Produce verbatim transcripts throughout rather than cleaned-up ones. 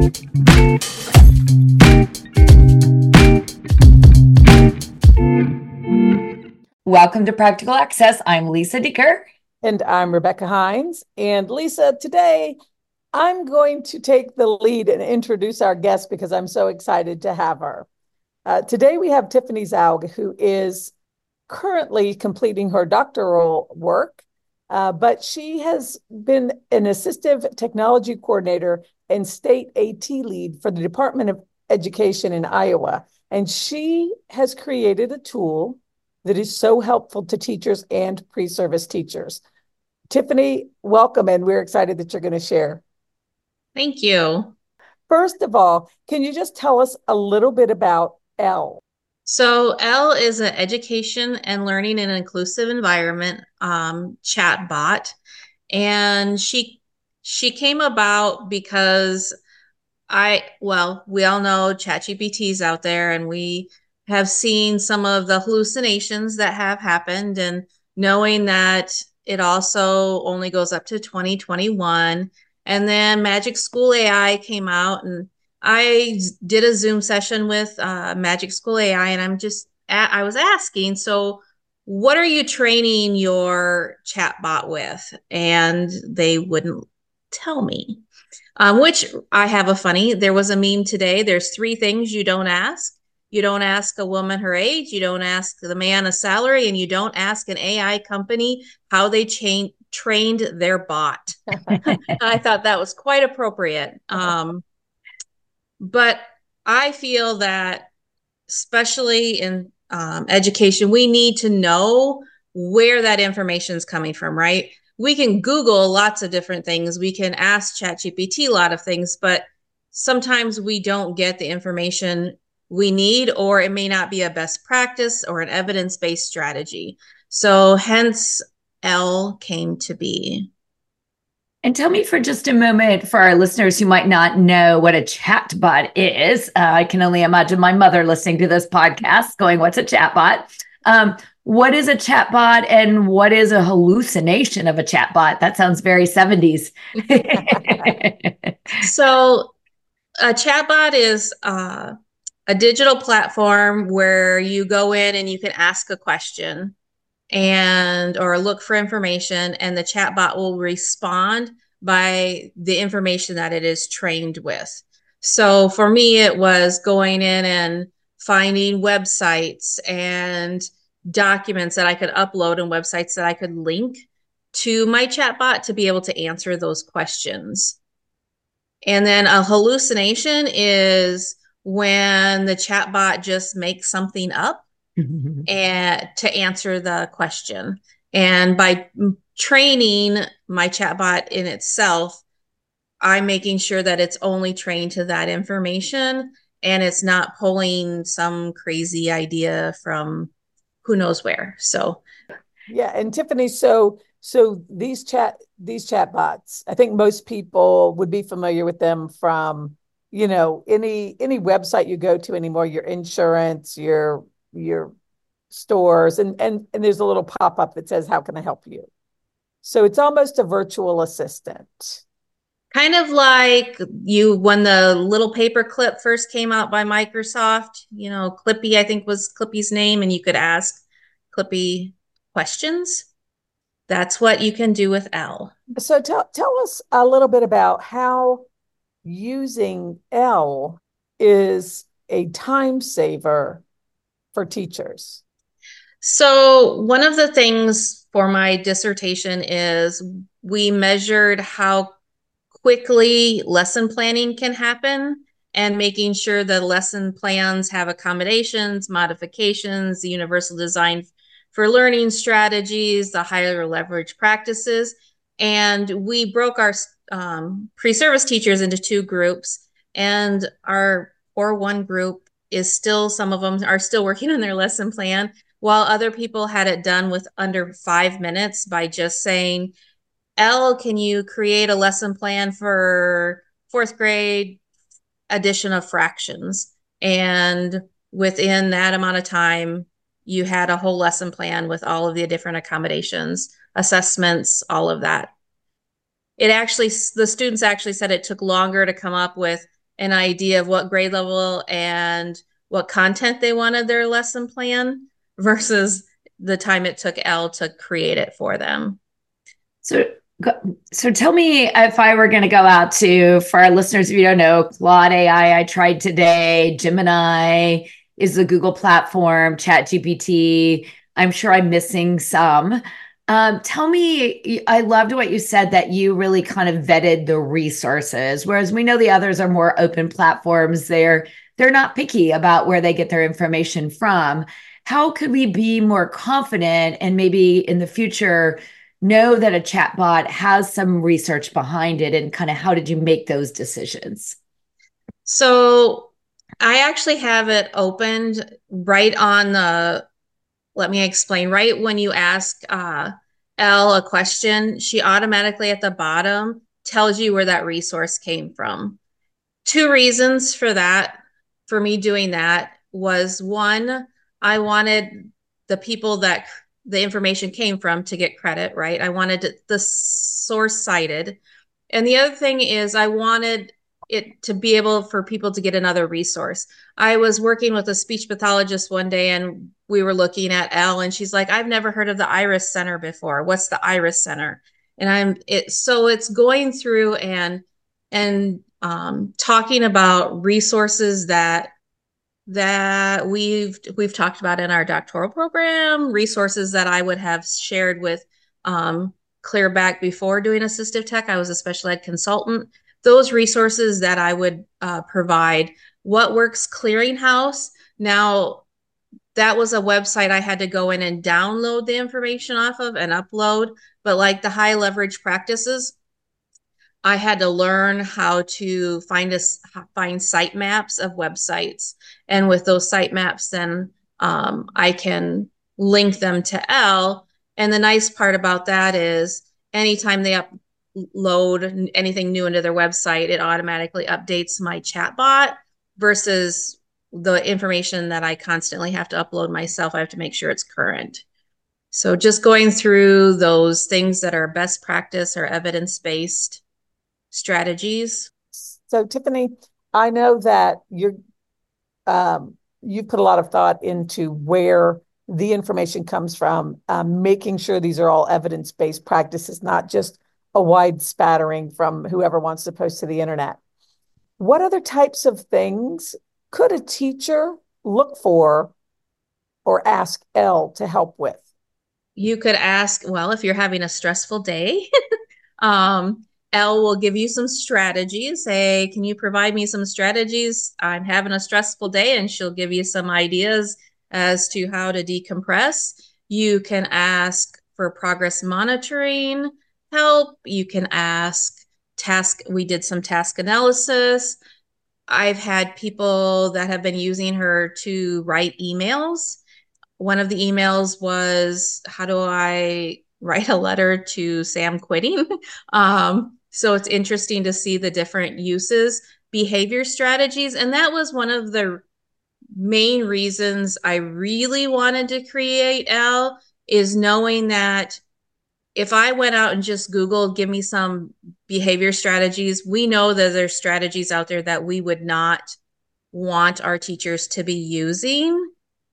Welcome to Practical Access. I'm Lisa Decker. And I'm Rebecca Hines. And Lisa, today I'm going to take the lead and introduce our guest because I'm so excited to have her. Uh, today we have Tiffany Zaug, who is currently completing her doctoral work, uh, but she has been an assistive technology coordinator and state AT lead for the Department of Education in Iowa. And she has created a tool that is so helpful to teachers and pre-service teachers. Tiffany, welcome, and we're excited that you're going to share. Thank you. First of all, can you just tell us a little bit about ELLE? So ELLE is an education and learning in an inclusive environment um, chat bot, and she she came about because I well we all know ChatGPT is out there, and we have seen some of the hallucinations that have happened, and knowing that it also only goes up to twenty twenty-one. And then Magic School A I came out, and I did a Zoom session with uh, Magic School A I, and I'm just, I was asking, so what are you training your chatbot with? And they wouldn't tell me, um, which I have a funny, there was a meme today. There's three things you don't ask. You don't ask a woman her age, you don't ask the man a salary, and you don't ask an A I company how they cha- trained their bot. I thought that was quite appropriate. Um, but I feel that, especially in um, education, we need to know where that information is coming from, right? We can Google lots of different things. We can ask ChatGPT a lot of things, but sometimes we don't get the information we need, or it may not be a best practice or an evidence-based strategy. So hence ELLE came to be. And tell me for just a moment, for our listeners who might not know what a chatbot is, uh, I can only imagine my mother listening to this podcast going, what's a chatbot? Um, what is a chatbot, and what is a hallucination of a chatbot? That sounds very seventies. So a chatbot is uh, a digital platform where you go in and you can ask a question and or look for information, and the chatbot will respond by the information that it is trained with. So for me, it was going in and finding websites and documents that I could upload and websites that I could link to my chatbot to be able to answer those questions. And then a hallucination is when the chatbot just makes something up and to answer the question. And by training my chatbot in itself, I'm making sure that it's only trained to that information, and it's not pulling some crazy idea from who knows where. So yeah, and Tiffany, so so these chat these chatbots, I think most people would be familiar with them from, you know, any any website you go to anymore, your insurance, your your stores, and and and there's a little pop-up that says, how can I help you? So it's almost a virtual assistant. Kind of like you, when the little paper clip first came out by Microsoft, you know, Clippy, I think was Clippy's name, and you could ask Clippy questions. That's what you can do with ELLE. So tell tell us a little bit about how using ELLE is a time saver for teachers. So one of the things for my dissertation is we measured how quickly lesson planning can happen, and making sure the lesson plans have accommodations, modifications, the universal design for learning strategies, the higher leverage practices. And we broke our um, pre-service teachers into two groups, and our or one group is still, some of them are still working on their lesson plan, while other people had it done with under five minutes by just saying, Elle, can you create a lesson plan for fourth grade addition of fractions? And within that amount of time, you had a whole lesson plan with all of the different accommodations, assessments, all of that. It actually, the students actually said it took longer to come up with an idea of what grade level and what content they wanted their lesson plan versus the time it took Elle to create it for them. So, so tell me, if I were going to go out to, for our listeners, if you don't know, Claude A I, I tried today, Gemini is the Google platform, ChatGPT, I'm sure I'm missing some. Um, tell me, I loved what you said, that you really kind of vetted the resources, whereas we know the others are more open platforms. They're they're not picky about where they get their information from. How could we be more confident and maybe in the future know that a chatbot has some research behind it, and kind of how did you make those decisions? So I actually have it opened right on the, let me explain, right when you ask uh, Elle a question, she automatically at the bottom tells you where that resource came from. Two reasons for that, for me doing that, was one, I wanted the people that the information came from to get credit, right? I wanted the source cited. And the other thing is I wanted it to be able for people to get another resource. I was working with a speech pathologist one day and we were looking at Elle and she's like, I've never heard of the Iris Center before. What's the Iris Center? And I'm it so it's going through and and um, talking about resources that that we've we've talked about in our doctoral program, resources that I would have shared with um, Clearback before doing assistive tech. I was a special ed consultant. Those resources that I would uh, provide. What Works Clearinghouse. Now, that was a website I had to go in and download the information off of and upload. But like the high leverage practices, I had to learn how to find a, find site maps of websites. And with those site maps, then um, I can link them to Elle. And the nice part about that is anytime they upload anything new into their website, it automatically updates my chatbot versus the information that I constantly have to upload myself. I have to make sure it's current. So just going through those things that are best practice or evidence-based strategies. So Tiffany, I know that you're um, you put a lot of thought into where the information comes from, um, making sure these are all evidence-based practices, not just a wide spattering from whoever wants to post to the internet. What other types of things could a teacher look for or ask Elle to help with? You could ask, well, if you're having a stressful day, um, Elle will give you some strategies. Say, can you provide me some strategies? I'm having a stressful day, and she'll give you some ideas as to how to decompress. You can ask for progress monitoring help. You can ask task. We did some task analysis. I've had people that have been using her to write emails. One of the emails was, how do I write a letter to Sam quitting? um, so it's interesting to see the different uses, behavior strategies. And that was one of the main reasons I really wanted to create Elle, is knowing that if I went out and just Googled, give me some behavior strategies, we know that there's strategies out there that we would not want our teachers to be using.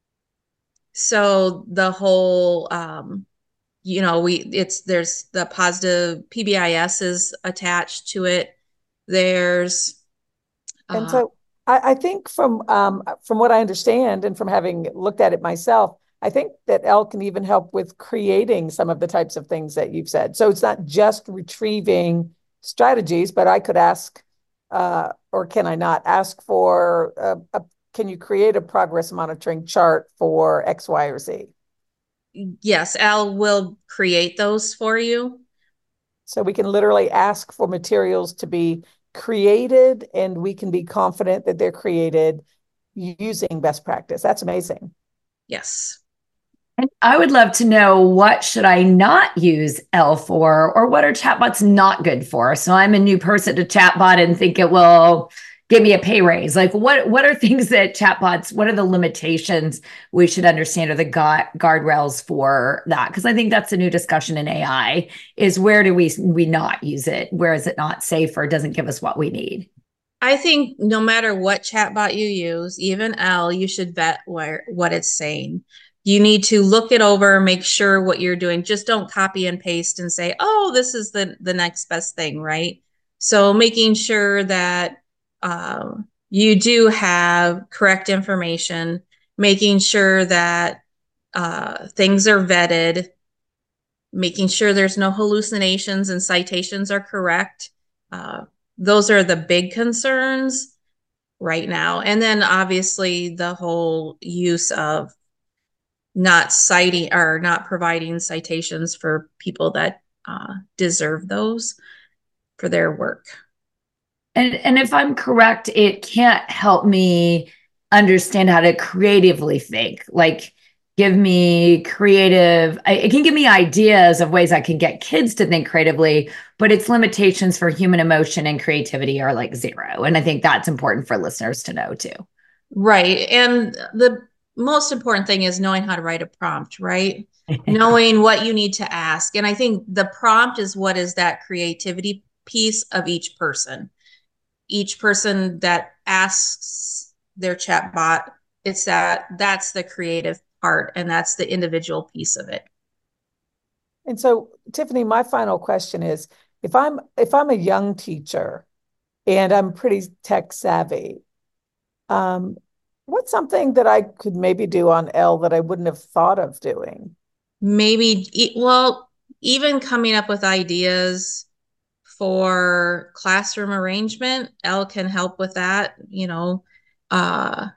So the whole, um, you know, we it's there's the positive P B I S is attached to it. There's uh, and so I, I think from um, from what I understand and from having looked at it myself, I think that Elle can even help with creating some of the types of things that you've said. So it's not just retrieving strategies, but I could ask, uh, or can I not ask for a, a can you create a progress monitoring chart for X, Y, or Z? Yes, Elle will create those for you. So we can literally ask for materials to be created, and we can be confident that they're created using best practice. That's amazing. Yes. And I would love to know, what should I not use Elle for, or what are chatbots not good for? So I'm a new person to chatbot and think it will give me a pay raise. Like what, what are things that chatbots, what are the limitations we should understand, or the gu- guardrails for that? Because I think that's a new discussion in A I, is where do we, we not use it? Where is it not safe or doesn't give us what we need? I think no matter what chatbot you use, even Elle, you should vet where what it's saying. You need to look it over, make sure what you're doing. Just don't copy and paste and say, oh, this is the, the next best thing, right? So making sure that um, you do have correct information, making sure that uh, things are vetted, making sure there's no hallucinations and citations are correct. Uh, those are the big concerns right now. And then obviously the whole use of not citing or not providing citations for people that uh, deserve those for their work. And, and if I'm correct, it can't help me understand how to creatively think. Like, give me creative, it can give me ideas of ways I can get kids to think creatively, but its limitations for human emotion and creativity are like zero. And I think that's important for listeners to know too. Right. And the most important thing is knowing how to write a prompt, right? Knowing what you need to ask. And I think the prompt is what is that creativity piece of each person. Each person that asks their chatbot, it's that that's the creative part, and that's the individual piece of it. And so, Tiffany, my final question is, if I'm if I'm a young teacher and I'm pretty tech savvy, um, what's something that I could maybe do on Elle that I wouldn't have thought of doing? Maybe, well, even coming up with ideas for classroom arrangement, Elle can help with that, you know, uh,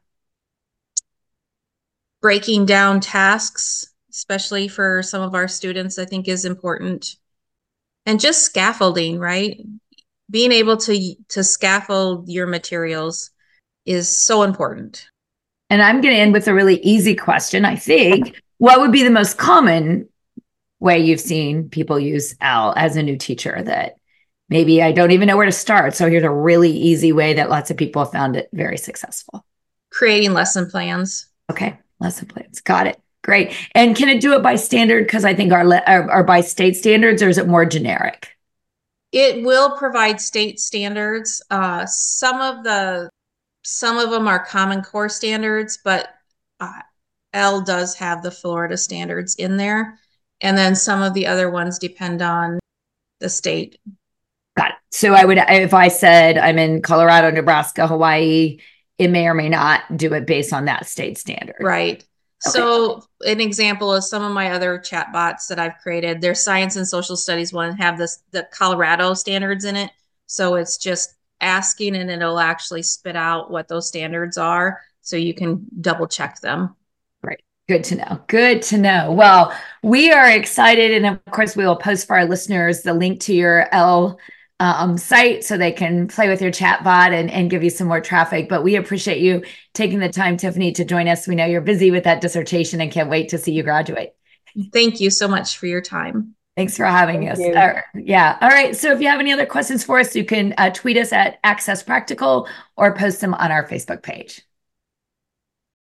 breaking down tasks, especially for some of our students, I think is important. And just scaffolding, right? Being able to, to scaffold your materials is so important. And I'm going to end with a really easy question, I think. What would be the most common way you've seen people use Elle as a new teacher that maybe I don't even know where to start? So here's a really easy way that lots of people have found it very successful. Creating lesson plans. Okay, lesson plans. Got it. Great. And can it do it by standard? Because I think our, our, our by state standards, or is it more generic? It will provide state standards. Uh, some of the some of them are Common Core standards, but uh, Elle does have the Florida standards in there. And then some of the other ones depend on the state. Got it. So I would, if I said I'm in Colorado, Nebraska, Hawaii, it may or may not do it based on that state standard. Right. Okay. So an example is some of my other chatbots that I've created. Their science and social studies one have this the Colorado standards in it. So it's just asking and it'll actually spit out what those standards are so you can double check them. Right. Good to know. Good to know. Well, we are excited. And of course, we will post for our listeners the link to your Elle um, site so they can play with your chatbot and, and give you some more traffic. But we appreciate you taking the time, Tiffany, to join us. We know you're busy with that dissertation and can't wait to see you graduate. Thank you so much for your time. Thanks for having Thank us. you. Uh, yeah. All right. So if you have any other questions for us, you can uh, tweet us at Access Practical or post them on our Facebook page.